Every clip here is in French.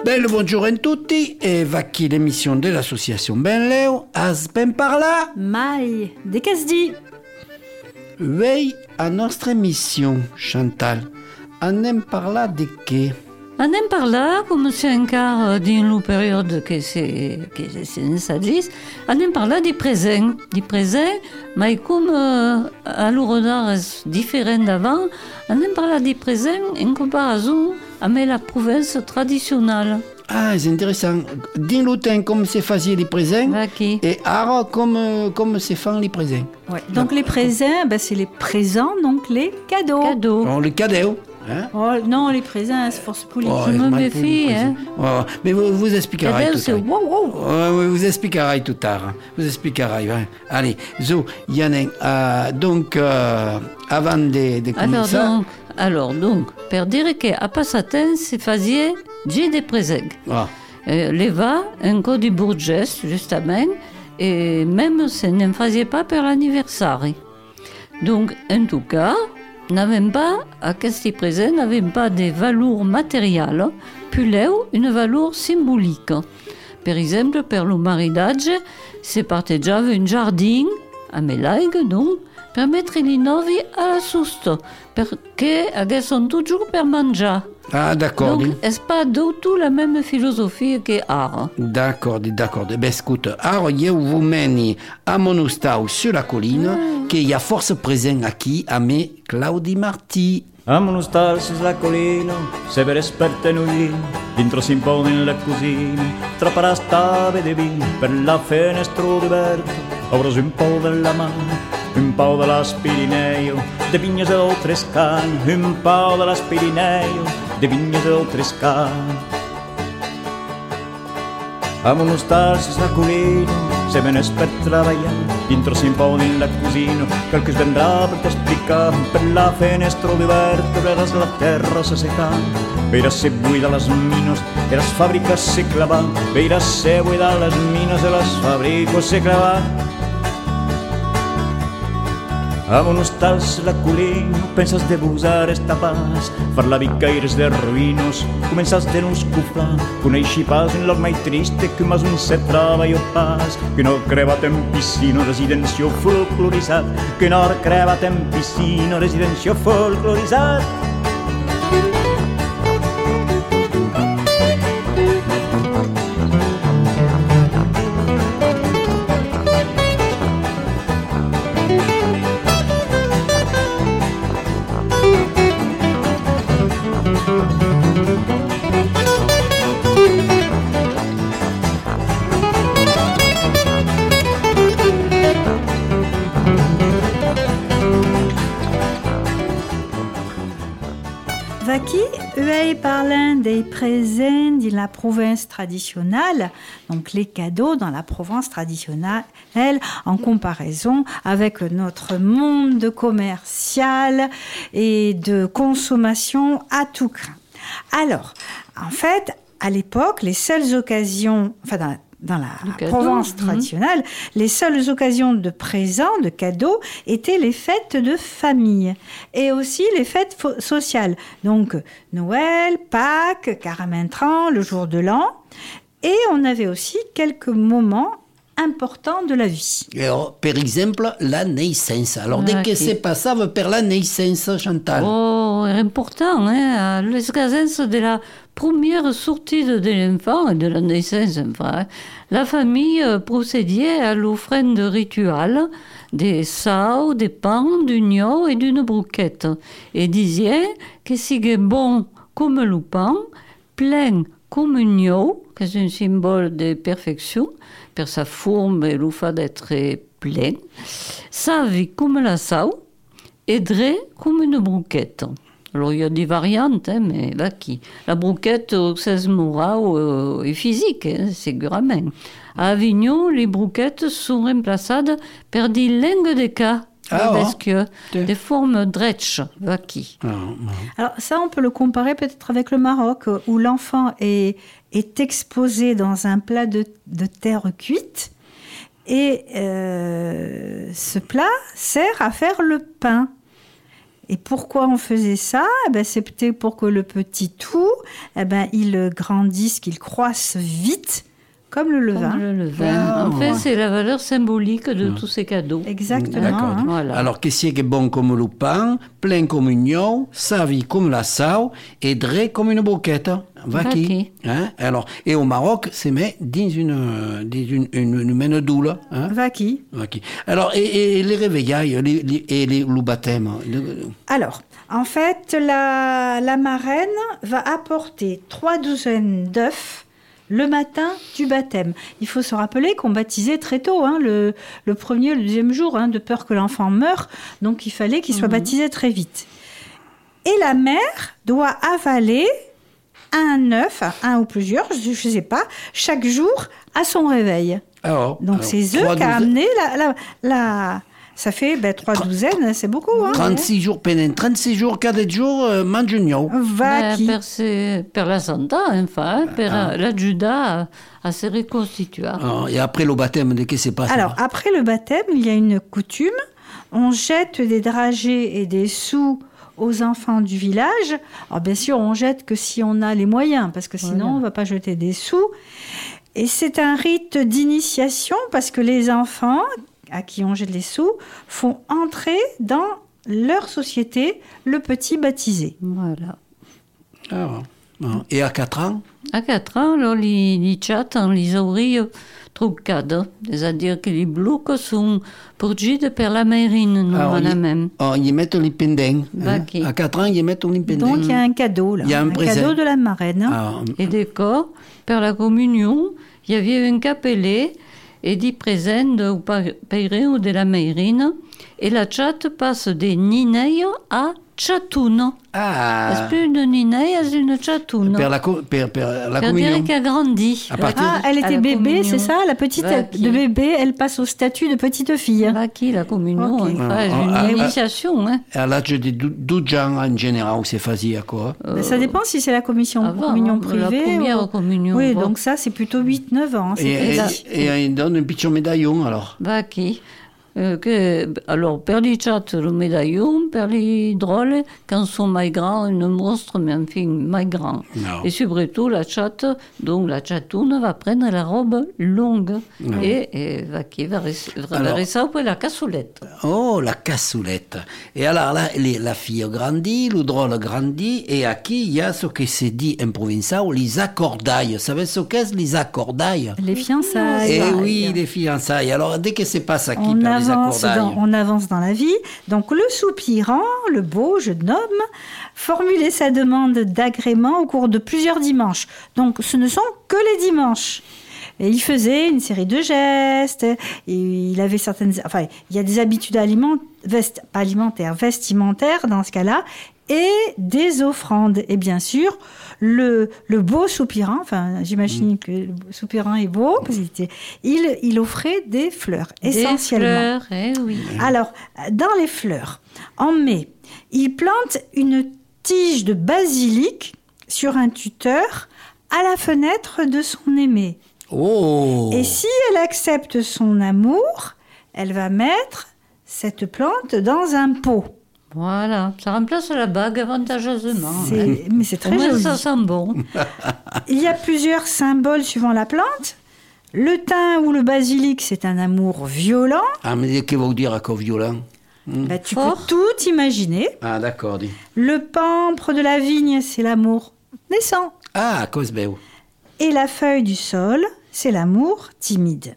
Bel buongiorno a tutti e va qui l'émission de l'association Benleo. Has ben parla? Mai, de què es dit? Vei a nostra émission, Chantal. Anem parlar de què? Anem parlar, com se encara dins lo període que s'agís, anem parlar de present. De present, mai com a l'horada és diferent d'avant, anem parlar de present en comparaison amb la province tradicional. Ah, c'est intéressant. Dins lo temps, com se faisait les présents, et ara, com se fan les présents. Ouais. Donc les présents, c'est les présents, donc les cadeaux. Oh, les cadeaux. Hein? Oh, non, les présents, c'est force politique. Je me méfie, hein. Oh, mais vous expliquerez tout c'est wow. Vous expliquerez tout tard. Vous expliquerez. Hein. Allez, Zo, Yann, donc, avant de commencer... Alors donc, per dire qu'à passatemps se faisait des présents. Ah. Leva un code du Bourges, justement, et même se ne faisait pas per l'anniversaire. Donc, en tout cas, n'avons pas, aquests présents n'avaient pas de valeur matérielle, puis une valeur symbolique. Per exemple, per le maridatge, se partejava un jardin, a Melaig, donc, per mettre les novi a la susta, perché aguesson toujours per mangiar. Ah, d'accord. Donc, est-ce pas du tout la même philosophie que art? D'accord. Ben, écoute, alors, je vous mène à Monostau sur la colline, qu'il y a force présent aquí a me Claudi Martí. A Monostau sur la colline, se per esperte noi, dentro si impone la cucina, tra parastave di vino, per la fenestro diverto, obras un po' della mano. Un po' de las Pirineo, de vinyes d'altres can, un po' de las Pirineo, de vinyes d'altres can. A Monostals la colina, se venes per treballar, dintre s'imponin la cosina, quel que es vendrà per t'explicar, per la fenestra oberta, veuràs la terra se secar, veuràs se buidar les mines, i les fàbriques se clavar, veuràs se buidar les mines i les fàbriques se clavar. A Monostals la colina, penses de busar esta pas, far la vicaires de ruïnos, començas de nos cuflar, coneixi pas en l'or mai triste que mas un se treballa pas, que no crevat en piscina residenció folcloritzat, que no crevat en piscina residenció folcloritzat. Vaki, eux parlant des présents de la province traditionnelle, donc les cadeaux dans la province traditionnelle, en comparaison avec notre monde commercial et de consommation à tout crin. Alors, en fait, à l'époque, les seules occasions, dans la province traditionnelle, les seules occasions de présents, de cadeaux, étaient les fêtes de famille et aussi les fêtes sociales. Donc, Noël, Pâques, Caramentran, le jour de l'an. Et on avait aussi quelques moments importants de la vie. Alors, par exemple, la naissance. Alors, dès que se passava per la naissance, Chantal? Oh, c'est important, hein? L'occasion de la première sortie de l'enfant et de la naissance, enfin, la famille procédait à l'offrande rituelle des sao, des pains, d'un gno et d'une broquette, et disait que c'était bon comme le pain, plein comme un gno, qui est un symbole de perfection, per sa forme et le fait d'être plein, savi comme la sao, et dre comme une broquette. Alors, il y a des variantes, hein, mais là, la broquette, c'est moral et physique, hein, sécurément. À Avignon, les broquettes sont remplacées par des langues de cas, parce que des formes dretch, vaki. Alors, ça, on peut le comparer peut-être avec le Maroc, où l'enfant est exposé dans un plat de terre cuite, et ce plat sert à faire le pain. Et pourquoi on faisait ça? C'était pour que le petit tout, il grandisse, qu'il croisse vite, comme le levain. Comme le levain. En fait, c'est la valeur symbolique de tous ces cadeaux. Exactement. D'accord. Voilà. Alors, qu'est-ce qui est bon comme le pain, plein comme une oignon, savi comme la sau et dre comme une boquette? Vaki. Hein? Alors, et au Maroc, c'est mis dans une main doule. Hein? Vaki. Alors, et les réveillailles et le baptême? Alors, en fait, la marraine va apporter 3 douzaines d'œufs le matin du baptême. Il faut se rappeler qu'on baptisait très tôt, le premier, le deuxième jour, de peur que l'enfant meure. Donc, il fallait qu'il soit baptisé très vite. Et la mère doit avaler un œuf, un ou plusieurs, je ne sais pas, chaque jour à son réveil. Donc, ces œufs qu'a amené ça fait 3 douzaines, c'est beaucoup. 36 jours, 4 jours, mangiugno. Per la Santa, enfin, per la Juda a se reconstitué. Et après le baptême, de qu'est-ce qui se passe? Alors, après le baptême, il y a une coutume. On jette des dragées et des sous aux enfants du village. Alors, bien sûr, on jette que si on a les moyens, parce que sinon, on ne va pas jeter des sous. Et c'est un rite d'initiation, parce que les enfants à qui on jette les sous, font entrer dans leur société le petit baptisé. Voilà. Et à 4 ans? À 4 ans, alors, les chats, les oreilles truccades, c'est-à-dire que les blocs sont porgés per la mairine, même. Ils mettent les pendants. À 4 ans, ils mettent les pendants. Donc, il y a un cadeau, là. Il y a un cadeau de la marraine. Et d'accord, per la communion, il y avait un capelet et dit présent au peirin de la mairine, et la chatte passe des nineilles à chatoune. C'est plus une nineille, c'est une chatoune. Per la communion. dire qu'elle grandit. Elle était bébé, c'est ça? La petite de bébé, elle passe au statut de petite fille. La communion, une initiation. À l'âge de 12 ans, en général, c'est facile, quoi. Ça dépend si c'est la communion privée. La première communion. Oui, donc ça, c'est plutôt 8-9 ans. Et il donne un petit médaillon, alors. Alors, per les chats, le médaillon, per les drôles, quand sont mai grands, une monstre, mais enfin, mai grand. Et surtout, la chatte, donc la chatoune, va prendre la robe longue et va révéler ça pour la cassoulette. Oh, la cassoulette. Et alors là, la fille grandit, le drôle grandit, et à qui il y a ce qui se dit en provençal, les accordailles. Vous savez ce qu'est les accordailles? Les fiançailles. Eh oui, les fiançailles. Alors, dès que c'est passe à qui on avance dans la vie. Donc, le soupirant, le beau jeune homme, formulait sa demande d'agrément au cours de plusieurs dimanches. Donc, ce ne sont que les dimanches. Et il faisait une série de gestes. Et il avait il y a des habitudes vestimentaires dans ce cas-là, et des offrandes. Et bien sûr, le beau soupirant, j'imagine que le soupirant est beau, parce il offrait des fleurs, essentiellement. Des fleurs, oui. Alors, dans les fleurs, en mai, il plante une tige de basilic sur un tuteur à la fenêtre de son aimé. Oh. Et si elle accepte son amour, elle va mettre cette plante dans un pot. Voilà, ça remplace la bague avantageusement. Mais c'est très joli. Ça sent bon. Il y a plusieurs symboles suivant la plante. Le thym ou le basilic, c'est un amour violent. Mais qu'est-ce que vous dire à quoi violent? Tu peux tout imaginer. D'accord. Le pampre de la vigne, c'est l'amour naissant. À cause beau. Et la feuille du sol, c'est l'amour timide.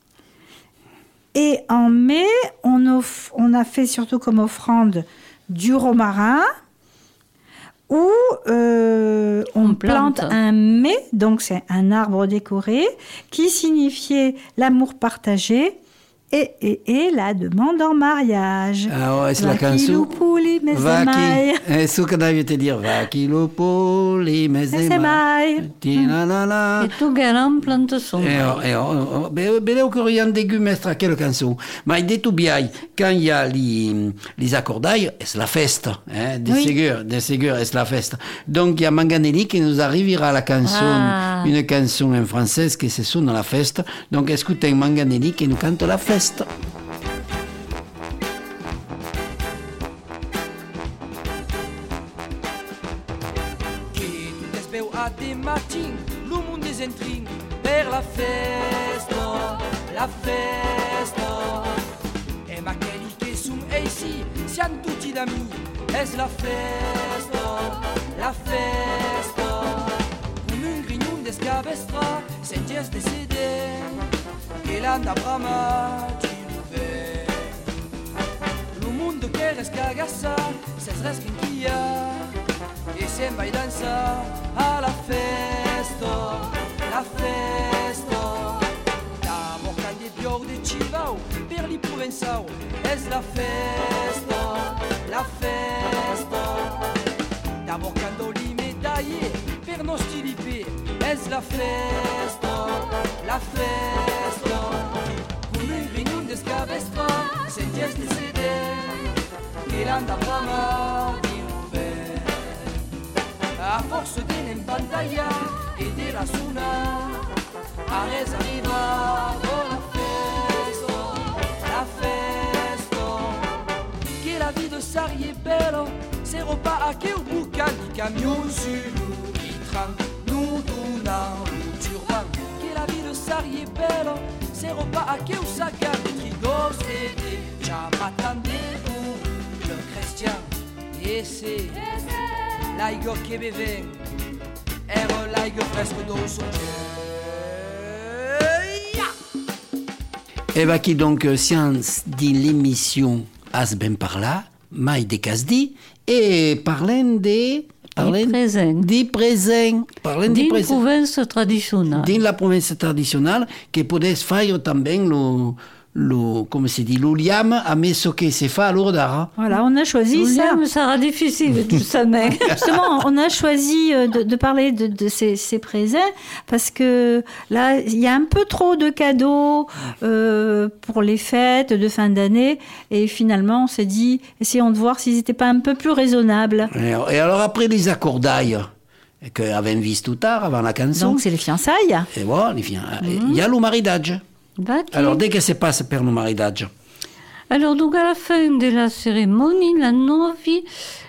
Et en mai, on a fait surtout comme offrande du romarin, où on plante un mai, donc c'est un arbre décoré, qui signifiait l'amour partagé et la demande en mariage. C'est la canzone. Vaki, ce que je te dire. Vaki lupuli mesemai. Et tout galant plante son. Beleu que rien dégumestre quelle canzone. Mais de tout bien, quand il y a les accordailles, c'est la fête. De ségur, c'est la fête. Donc il y a Manganelli qui nous arrivera à la canzone, une canzone en français qui se sonne à la fête. Donc écoutez Manganelli qui nous cante la fête. matin, le monde est en train per la festa, la festa. E ma quelli che sono ici, siamo tutti d'ami, è la festa, la festa. Come un grignon d'escavestra, sentiers décédé, che l'anda brama di nove. Le monde che rescagassa, c'est res qu'inquia, e se'n va dansa alla festa, la festa. Da morcan de bior de Civao, per li Provenzao, es la festa, la festa. Da morcan d'oli medaille, per nostri lipe, es la festa, la festa. Come un grignon d'escavestra, sentiers décédé, che l'anda brama di nove. A force de l'empantalla e de la suna, ares arriva la festa, la festa. Che la vie de Sarri è bella, se repas a che au boucan di camion sur i tram, nous donnant le turban. Che la vie de Sarri è bella, se repas a che au saga de trigos e de ciabatta de vous, le chrétien, et c'est l'aigo che beve, era l'aigo fresco do son Et qui donc science dit l'émission As ben parla, mai de casdi, et parlant des présent. Di présent. Parlant Din di présent. province traditionnelle. Din la province traditionnelle, que podes faire també comme se dit, l'uliam a messo que se fa à l'ordara. Voilà, on a choisi ça. Ça sera difficile, tout ça, mais... Justement, on a choisi de parler de ces présents parce que là, il y a un peu trop de cadeaux pour les fêtes de fin d'année et finalement, on s'est dit, essayons de voir s'ils n'étaient pas un peu plus raisonnables. Et alors après les accordailles que avaient vu tout tard avant la chanson. Donc, c'est les fiançailles. Et voilà, il y a le mariage. Alors, dès que se passe per le mariage. Alors, donc, à la fin de la cérémonie, la novi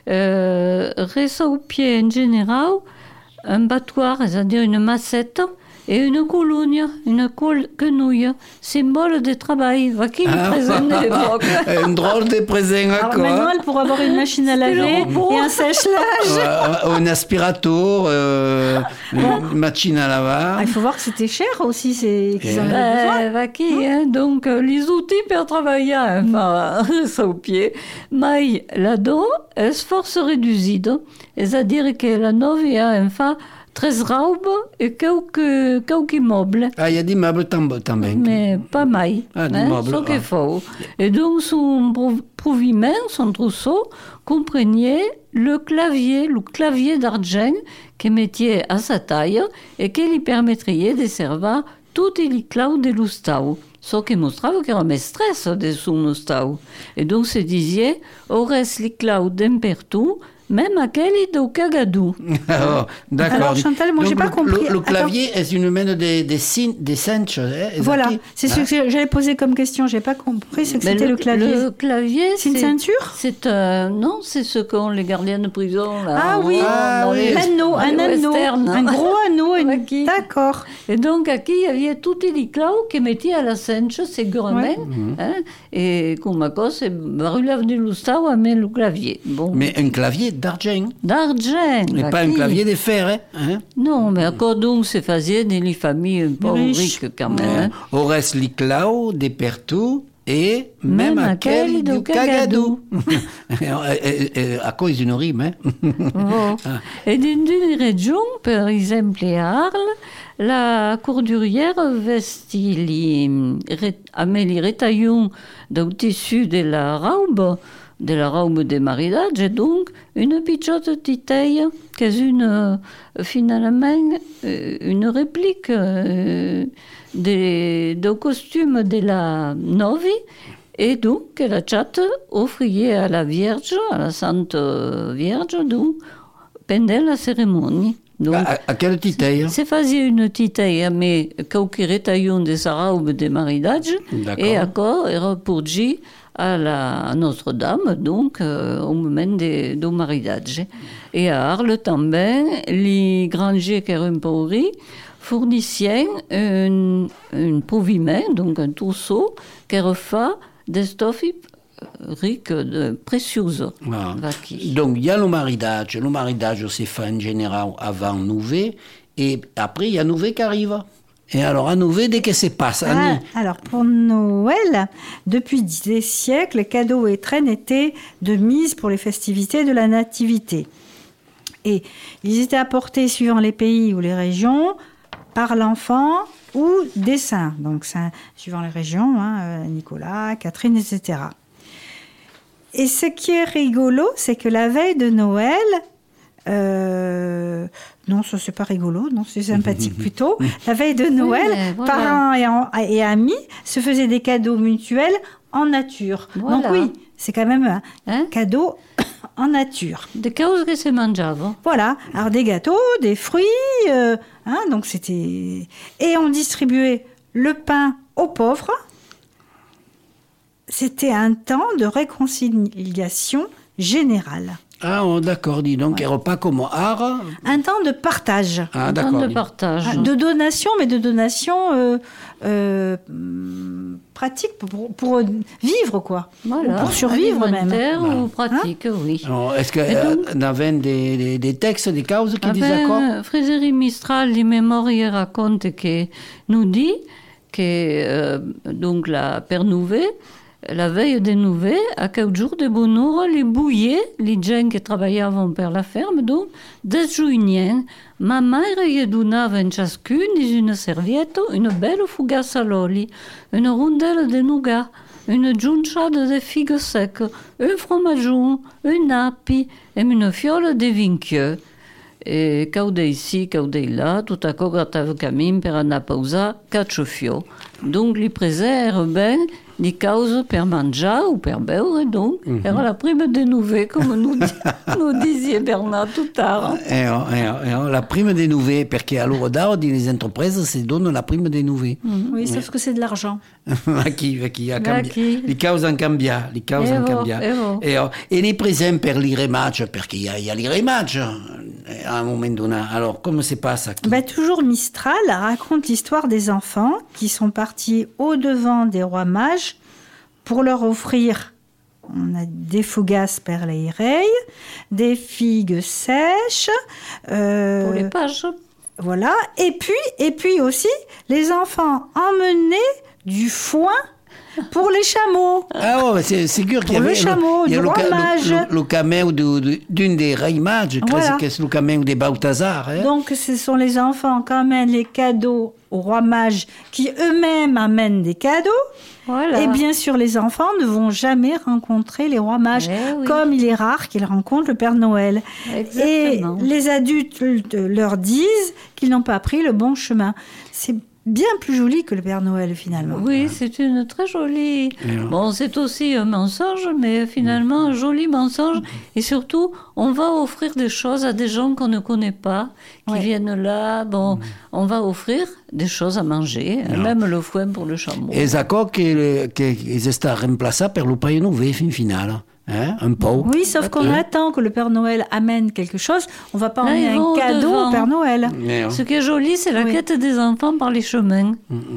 resta au pied en général un battoir, c'est-à-dire une massette, et une colonne, une quenouille, symbole de travail. Va qui le présent de l'époque. Un drôle de présent à Alors quoi. maintenant, elle pourra avoir une machine à laver et un sèche-linge. Un aspirateur, une machine à laver. Il faut voir que c'était cher aussi, qu'ils en avaient besoin. Va qui, hein? Donc, les outils pour travailler, enfin, ça au pied. Mais là-dedans, est force réduite, c'est-à-dire que la novi a enfin 13 robes et quelques meubles. Ah, il y a des meubles também. Mais pas mal. Des meubles. Ce qu'il faut. Et donc, son proviment, son trousseau, comprenait le clavier d'argent qui mettait à sa taille et qui lui permettrait de servir tous les clau de l'ustau. Ce qui mostrava qu'il y avait un stress de son ustau. Et donc, se disait, ores les clau d'empertu, même à quel est au cagadou. Oh, d'accord. Alors, Chantal, moi, j'ai pas compris. Le clavier est une mène des cinches. Voilà, c'est ce que j'allais poser comme question. J'ai pas compris ce que c'était le clavier. Le clavier, c'est une ceinture. Non, c'est ce qu'ont les gardiens de prison là. Ah oui, un anneau, un gros anneau. D'accord. Et donc, à qui il y avait tout les clau qui mettaient à la cinche, c'est gourmet. Et comme à cause, c'est relève du lustre à mettre le clavier. Bon. Mais un clavier d'argent. D'argent. Et pas un clavier de fer, hein? Non, mais encore donc, c'est faisait dans les familles un peu riches quand même. Ores li clau de pertu et même à quel du cagadou. À cause d'une rime, hein? Bon. Et dans une région, par exemple à Arles, la courdurière vestit les retaillons du tissu de la robe de mariage, et donc une petite titaille qui est finalement une réplique du costume de la novi, et donc la chatte offrait à la Vierge, à la Sainte Vierge, donc, pendant la cérémonie. Donc, a quelle titaille? se fazia une titaille, mais cauquiretaillon de Saraube de maridatge, et encore era porgi à la Notre-Dame, donc au moment do maridatge. Et à Arles també, les grangers qui eren pauvris fournissaient un proviment, donc un trousseau, qui era fa d'estofi ric de précieux. Ah. Donc, il y a le mariage. Le mariage se fait en général avant Nouvet, et après, il y a Nouvet qui arrive. Et alors, à Nouvet, dès que se passe... Alors, pour Noël, depuis des siècles, les cadeaux et traînes étaient de mise pour les festivités de la Nativité. Et ils étaient apportés suivant les pays ou les régions par l'enfant ou des saints. Donc, suivant les régions, Nicolas, Catherine, etc. Et ce qui est rigolo, c'est que la veille de Noël, non, ça c'est pas rigolo, non, c'est sympathique plutôt. La veille de Noël, parents et amis se faisaient des cadeaux mutuels en nature. Voilà. Donc oui, c'est quand même un cadeau en nature. Des causes que se mangiavano. Voilà, alors des gâteaux, des fruits, donc c'était... Et on distribuait le pain aux pauvres. C'était un temps de réconciliation générale. Ah, d'accord, dis donc, un repas comme art. Un temps de partage. Ah, Un temps d'accord. de partage. De donation, mais de donation pratique pour vivre, quoi. Voilà. Pour survivre même. Alimentaire ou pratique, oui. Alors, est-ce qu'on avait des textes, des causes qui disaient quoi? Frédéric Mistral, di Memorie, raconte que nous dit que donc la Père Nouvet, la veille des Nouvet, à quelques jours de bonheur, les bouillés, les gens qui travaillaient per la ferme, donc, des juiniens, ma mère gli donava in ciascun di una serviette une belle fougasse à l'oli, une rondelle de nougat, une giunciata de figues secques, un fromageon, un api et une fiole de vinquieux. E caudei ici, caudei là, tout à coup grattava camin per anar a pausar cacciofio. Donc, li preser ben di causes per mangiar ou per beure, donc, era la prime de Nouvet, comme nous disait Bernard tout tard. La prime des Nouvet, perché a loro d'art, les entreprises se donnent la prime des Nouvet. Oui, sauf que c'est de l'argent. Les causes en cambia, les causes en cambia. Et les présents per les rematchs, perché il y a les rematchs à un moment donné. Alors, comment se passe ça? Toujours Mistral raconte l'histoire des enfants qui sont partis au-devant des rois mages pour leur offrir, on a des fougasses per les reilles, des figues sèches. Pour les pages. Voilà. Et puis aussi, les enfants emmenaient du foin pour les chameaux. Ah ouais, c'est sûr qu'il y avait le chameau, du roi mage. Le caméo d'une des reilles mages, Voilà. c'est le caméo des Balthazar. Hein? Donc, ce sont les enfants qui amènent les cadeaux au roi mage qui eux-mêmes amènent des cadeaux. Voilà. Et bien sûr, les enfants ne vont jamais rencontrer les rois mages, oui. comme il est rare qu'ils rencontrent le Père Noël. Exactement. Et les adultes leur disent qu'ils n'ont pas pris le bon chemin. C'est bien plus joli que le Père Noël, finalement. Oui, c'est une très jolie... Bon, c'est aussi un mensonge, mais finalement, un joli mensonge. Et surtout, on va offrir des choses à des gens qu'on ne connaît pas, qui viennent là. Bon, on va offrir des choses à manger, même le foin pour le chameau. Et d'accord qu'ils sont remplacés par le Père Nouvet, fin finale. Hein? Un pot. Oui, sauf qu'on attend que le Père Noël amène quelque chose. On ne va pas emmener un cadeau au Père Noël. Ce qui est joli, c'est la quête des enfants par les chemins.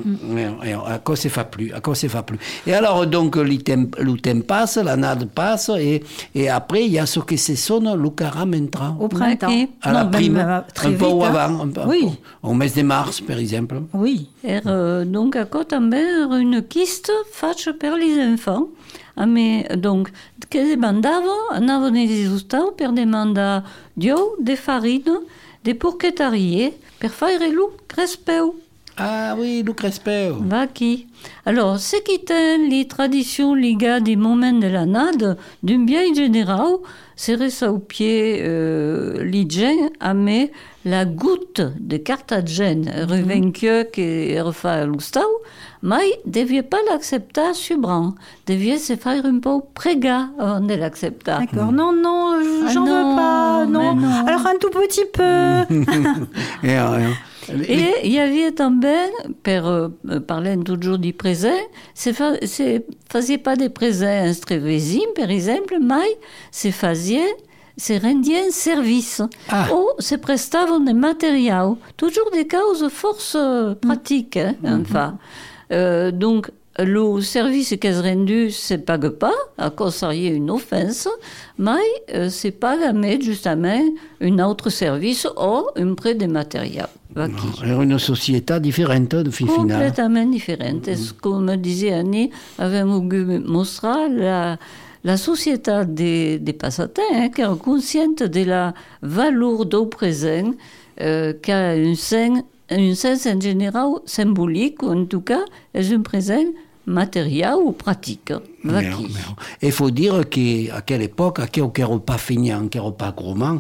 À quoi ça fait plus? Et alors, donc, le temps passe, la nade passe, et après, il y a ce qui se sonne, le carême entrant. Au printemps. À la prime, très un vite, peu avant, oui. au mois de mars, par exemple. Oui. Et donc, à côté, une kiste faite par les enfants. Mais donc, che andavano nei risultati per demandare de farine, de porchettarie per fare lu crespeu. Ah oui, le crespeu. Va qui? Alors, ce qui est les traditions ligées des moments de la nade, d'un bien général, serait ça au pied l'hygiène, mais la goutte de Carthagène, revainqueur qui refait l'ustau, mai devia pas l'acceptar subran. Devia se faire un peu préga avant de l'acceptar. D'accord. Non, j'en non, veux pas. Non. mais non. Alors, un tout petit peu. Et il y avait també, parlant toujours du présent, se faisait pas des présents entre voisins, par exemple, mai se rendien service ou se prestaven de matériel, toujours des causes force pratiques, enfin. Donc, le service qui est rendu se pague pas, à cause il y a une offense, mais se pague mais justement un autre service ou un prêt de matériel. Era una società differente, de fin final. Complètement différente. Comme disait Annie, avevamo mostré la société des passatins, qui est consciente de la valeur du présent, qui a un sens en général symbolique, ou en tout cas, est un présent matériel ou pratique. Il faut dire qu'à quelle époque, à quel pas feignant, quel pas gourmand,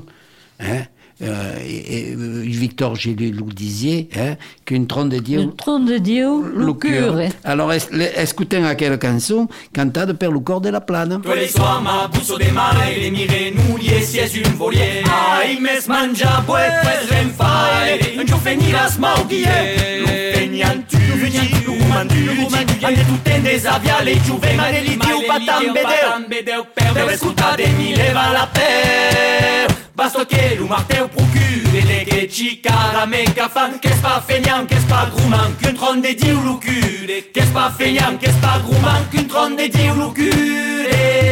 Victor Gélus le disait, qu'une trône de Dieu. Une trône de Dieu, le cure. Alors, écoutez à quelle chanson, cantada per le corps de la plana. Tous les soirs, ma pousse des mare, les mire noulier, siège une volière. Ai mes manja, bouet, ren fae, un jour feniras mauguier. L'ufenian tu, l'umandu, ande tutte des aviale, juve maneliti, u patam bedeu, per escuta de mi leva la per. Basta che l'umarteu procure les que chicara me cafan, qu'est-ce pas feignant, qu'est-ce pas gourmand, qu'une trône de Dieu lucure, qu'est-ce pas feignant, qu'est-ce pas gourmand, qu'une trône de Dieu lucure.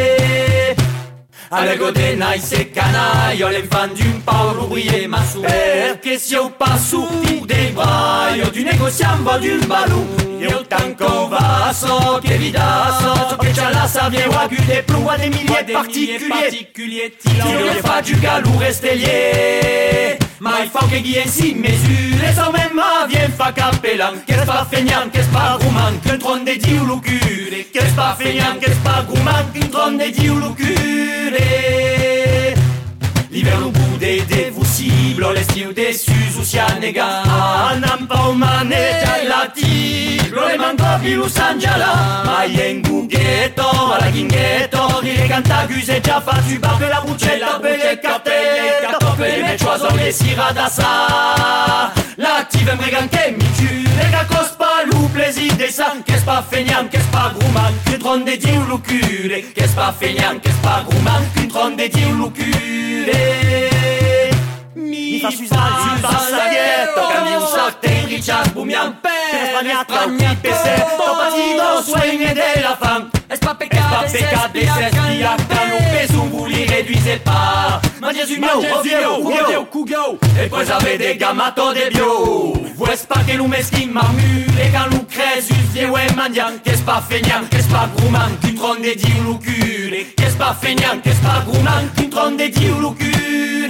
Alego de nice canaille, l'enfant d'un Paolo ouvrier ma souper, que si au pas sourd des bras, du négociant va d'un balou, io tanco vaso, che vidasso, che c'ha la savie ou agu des plots à des milliers de particuliers, tiro fa du galou reste lié, ma il faut que guien si mesure, les hommes ma vient fa capellan, qu'est-ce pas feignant, qu'est-ce pas gourmand, qu'un trône de Dieu lucure, qu'est-ce pas feignant, qu'est-ce pas gourmand, qu'un trône de Dieu lucure. L'hiver le bout des dévoussibles, l'estiu des sus ou sianega. Anam pa umane giallati, le manco pilu sangiala. Ma yengu ghetto, alla ginghetto, dire cantaguse già facci barbe la buccella, belle cartelle, per me choiso le siradassa. L'active bregan che mi tue, che cospa lu plaisir des sangs, qu'est-ce pas feignant, qu'est-ce pas gourmand, qu'une trône de Dieu lucure, qu'est-ce pas feignant, qu'est-ce pas gourmand, qu'une trône de Dieu lucure. Mi fa saghetto, cambi un sartén, Richard Boumian, Spagna, pesetto, partido, sueñe de la femme. Es pas pecado de ser diacta, no peso un bully, réduisez pas. Mangiez du mio, cugo, et pues avez des gamato de bio. Vues pas que l'on mesquine marmule, et quand l'on crèse, une vieille ouais mandian, qu'est-ce pas feignant, qu'est-ce pas gourmand, qu'une trône de Dieu lucule, qu'est-ce pas feignant, qu'est-ce pas gourmand, qu'une trône de Dieu lucule.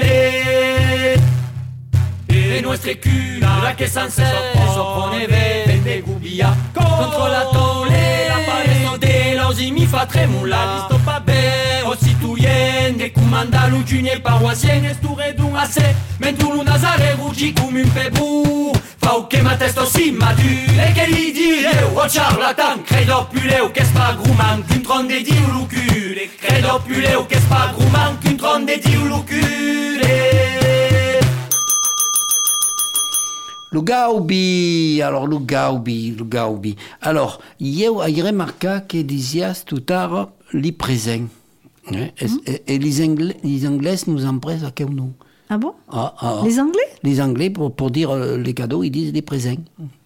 E nuestre cura che san se sopponeve vende gubia contro la tole la paresto de l'osi mi fa tremular sto pa be o citoyen de comanda lu junier paroissien esture d'un assez mentu lu nazare rugi come un pebou fa o che ma testo si madure e che gli dire o charlatan credo puleo che spa grumant qu'une trône de Dieu lucule credo puleo che spa grumant qu'une trône de Dieu lucule. Le Gaubi. Alors, il remarqua que dizias tout à l'heure, les présents. Et les Anglais nous empressent à quel nom? Ah bon? Les Anglais? Les Anglais, pour dire les cadeaux, ils disent les présents.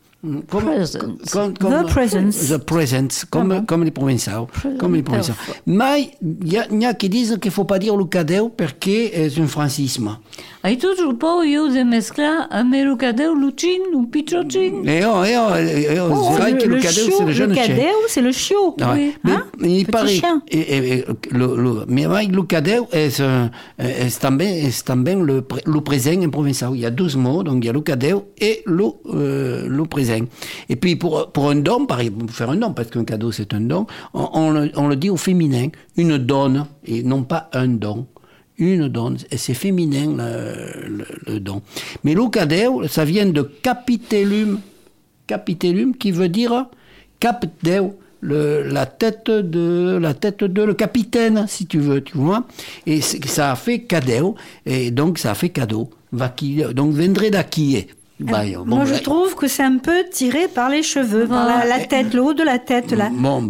The presents. Comme les provinciaux. Mais il y a qui disent qu'il ne faut pas dire le cadeau parce que c'est un francisme. Hai toujours pas eu de mescla amb el cadeu lucin, un pitchocin. C'est vrai que le cadeau, c'est le jeune chien. Le cadeau, c'est le chiot. Oui. Mais il paraît. Mais le cadeau est también le présent en provençal. Il y a 12 mots, donc il y a le cadeau et le présent. Et puis pour un don, pareil, pour faire un don, parce qu'un cadeau c'est un don, on le dit au féminin, une donne, et non pas un don. Une donne, et c'est féminin le don. Mais le cadeau, ça vient de capitellum qui veut dire cap deu la tête de le capitaine, si tu veux, tu vois. Et ça a fait cadeau, et donc ça a fait cadeau. Donc vendrait d'acquiller. Moi, je trouve que c'est un peu tiré par les cheveux, par la tête, le haut de la tête, là. Bon.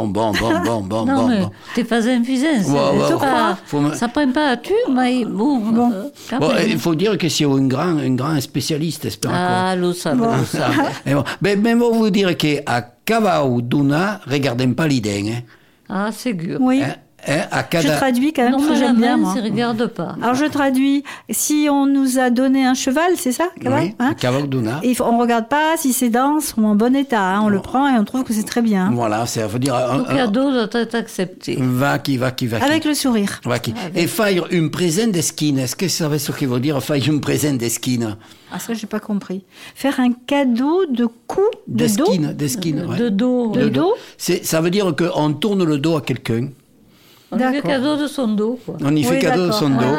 Non, mais t'es pas un fusain. Ça prend pas à tu, mais bon. Il faut dire que c'est un grand spécialiste, espère. Ah, lo sabe. Mais bon, vous dire qu'à Cavao Duna, regardez pas l'idée. Hein. Ah, c'est sûr. Oui. Je traduis quand même, parce que j'aime bien, moi. Regarde pas. Alors, je traduis. Si on nous a donné un cheval, c'est ça, oui, Cavao Duna. On regarde pas si ses dents sont en bon état. On le prend et on trouve que c'est très bien. Voilà, ça veut dire... Le cadeau doit être accepté. Va qui. Avec le sourire. Et faire une présent d'esquine. Est-ce que ça veut ce qu'il veut dire, faire une présent d'esquine? Ah, ça, j'ai pas compris. Faire un cadeau de cou, de dos? D'esquine, De dos. De dos? Ça veut dire qu'on tourne le dos à quelqu'un. On y fait cadeau de son dos, quoi. On y fait cadeau de son dos,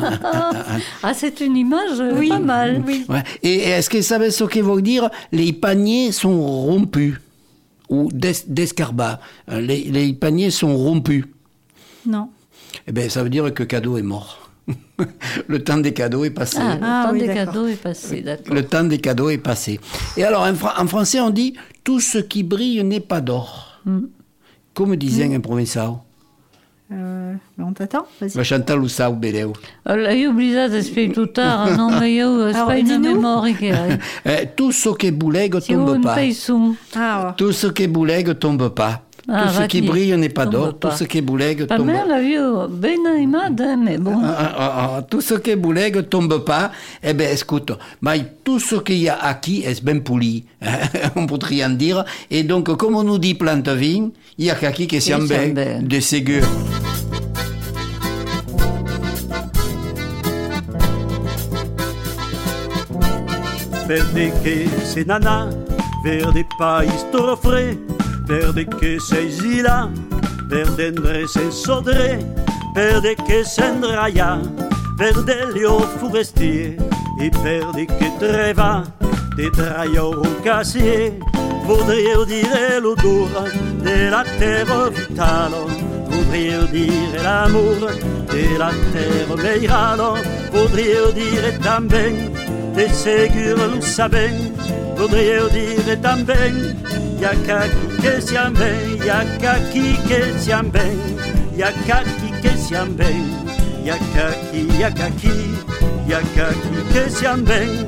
Ah, c'est une image pas mal. Oui. Ouais. Et est-ce que ça veut ce qu'il veut dire? Les paniers sont rompus. Ou d'escarbat. Les paniers sont rompus. Non. Eh bien, ça veut dire que cadeau est mort. Le temps des cadeaux est passé. Le temps des cadeaux est passé, d'accord. Le temps des cadeaux est passé. Et alors, en français, on dit « tout ce qui brille n'est pas d'or ». Comme disait un provençal. On t'attend, vas-y. Chantal ou ça ou Bédéo. Io oblidat d'espiritutar, non, mais io spai une mémoire tout ce qui boulegue tombe pas. Tout ce qui boulegue tombe pas. Tout ce qui brille n'est pas d'or. Tout ce qui boulegue tombe pas. Pas mal, io ben animada, mais bon. Tout ce qui boulegue tombe pas. Eh bien, écoute, mais tout ce qu'il y a acquis est bien poli. On pourrait en dire. Et donc, comme on nous dit Plantevin, il y a qu'acquis qui s'en bien de ségur. Verde che se nana, verde país torofre, verde che sei zila, verde andre se sodre, verde che s'endraia, verde lio forestier, e verde che treva, de traio cassier, voudrais dire l'odore della terra vitale, voudrais dire l'amour della terra meirale, voudrais dire também de seguro lo sabem, voudrais dire também, y'a qu'acqui que siam ben, y'a qu'acqui que siam ben, y'a qu'acqui que siam ben, y'a qu'acqui que siam ben.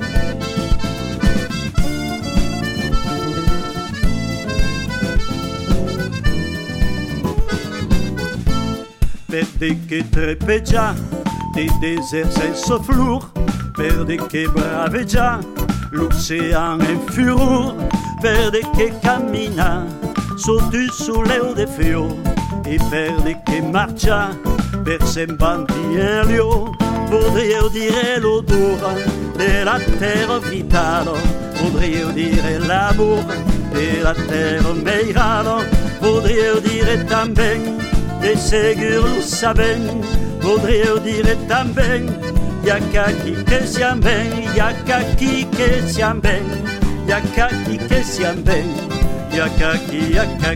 Verde che trepeggia dei deserts senza flur, verde che braveggia l'oceano in furor, verde che cammina sotto il sole de fio, e verde che marcia per sembanti in lio, vorrei dire l'odore della terra vitale, vorrei dire l'amore della terra meirale, vorrei dire também de seguro lo sabem, voudrais dire também, y'a qu'acqui que siam ben, y'a qu'acqui que siam ben, y'a qu'acqui que siam ben, y'a qu'acqui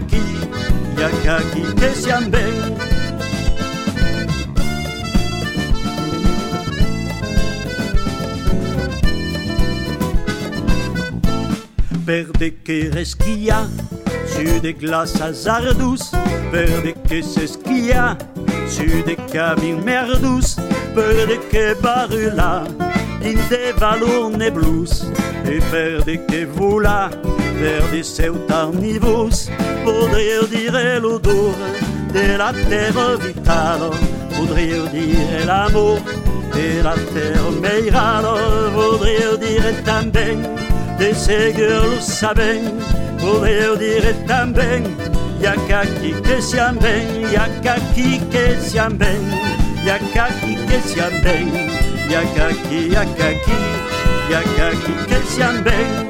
que siam ben. Verde che reschia su de glaces ardus, verde che s'esquia su de cabines merdus, verde che barula in de valors blus, e verde che vola verde seu nivus, voudrais dire l'odore della terra vitale, voudrais dire l'amour della terra meirale, voudrais dire também de seguro lo sabem, voudrais dire também, y'a qu'acqui que siam ben, y'a qu'acqui que siam ben, y'a qu'acqui que siam ben, y'a qu'acqui que siam ben.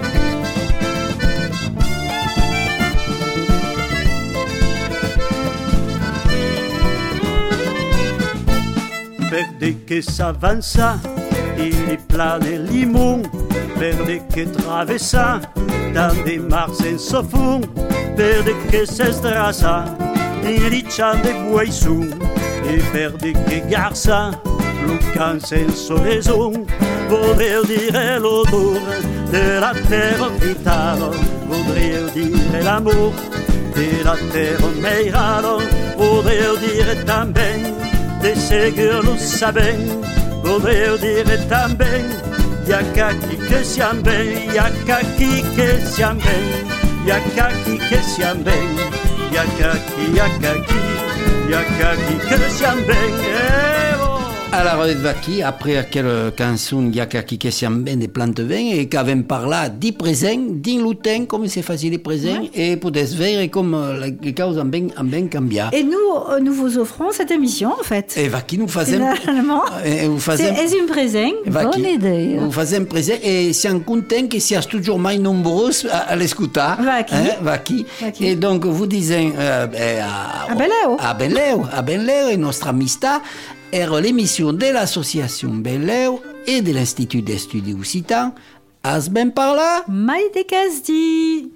Verde che s'avanza, il plane limon, verde che travessa dans des mars senza fond, per che se strasa in diciamo e vuoi su e per che garza Lucan senso raison voudrait dire l'odore de la terre vitale voudrait dire l'amour de la terre meirale voudrait dire também de seguir lo sabem voudrait dire também Yakaki che siam ben, yakaki che siam ben, yakaki che siam ben, yakaki, yakaki, yakaki che siam ben. Alors, Vaki, après quelle chanson Yakaki che siam ben des plantes vin et qu'avem parlat di présent, din lutin, comme c'est facile de présent, et pour des ver comme les causes en ben cambiar. Et nous vous offrons cette émission, en fait. Et Vaki, nous faisons... Finalement, c'est un présent. Vaki, bonne idée. Nous faisons présent et siamo contents que sias toujours mai nombreux à l'écouter. Vaki. Vaki. Et donc, vous disons... à Belleo, et notre amistad, era l'émission de l'association Belleo et de l'Institut d'Estudis Occitans. As ben parla? Mai de Casdi.